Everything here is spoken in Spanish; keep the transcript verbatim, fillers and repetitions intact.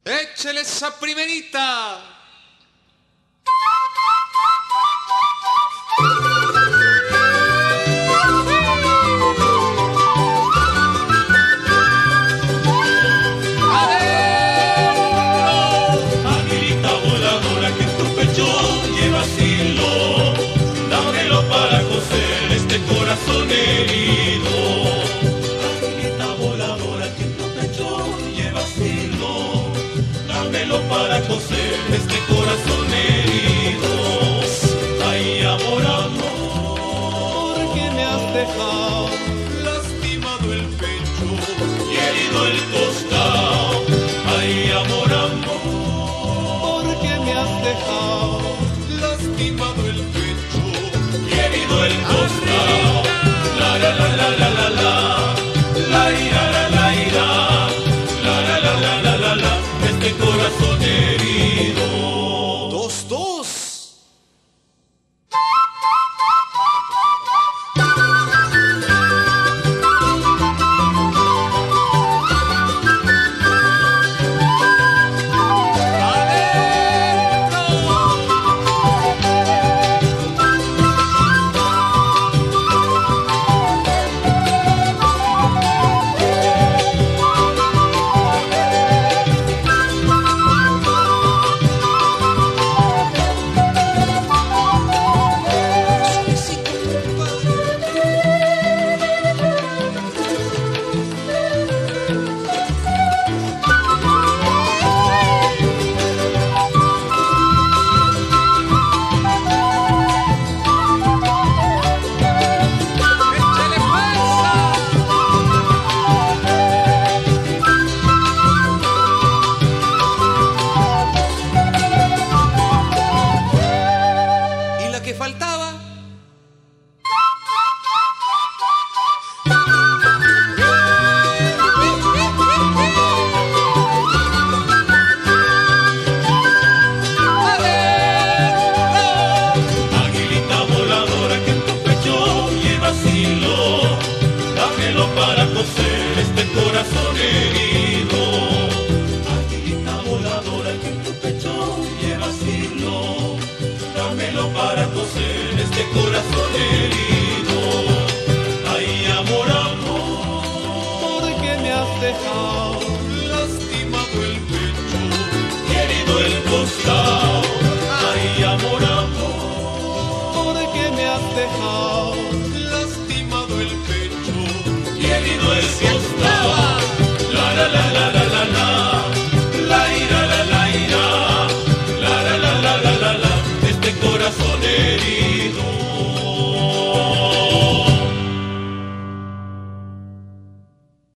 Échele esa primerita. Aguilita voladora que en tu pecho llevas hilo, dámelo para coser este corazón herido. Aguilita voladora que en tu pecho llevas hilo, dámelo para coser este corazón herido. Ay, amor, amor, que me has dejado lastimado el pecho y herido el costado. Ay, amor, amor, que me has dejado lastimado el pecho y herido el costado. La la la la la la la, la ira la la ira, la la la la la la la, este corazón herido. Dos, dos. Faltaba. Aguilita voladora que en tu pecho llevas hilo, dámelo para coser este corazón herido. Aguilita voladora que en tu pecho llevas hilo, dámelo para coser este corazón herido.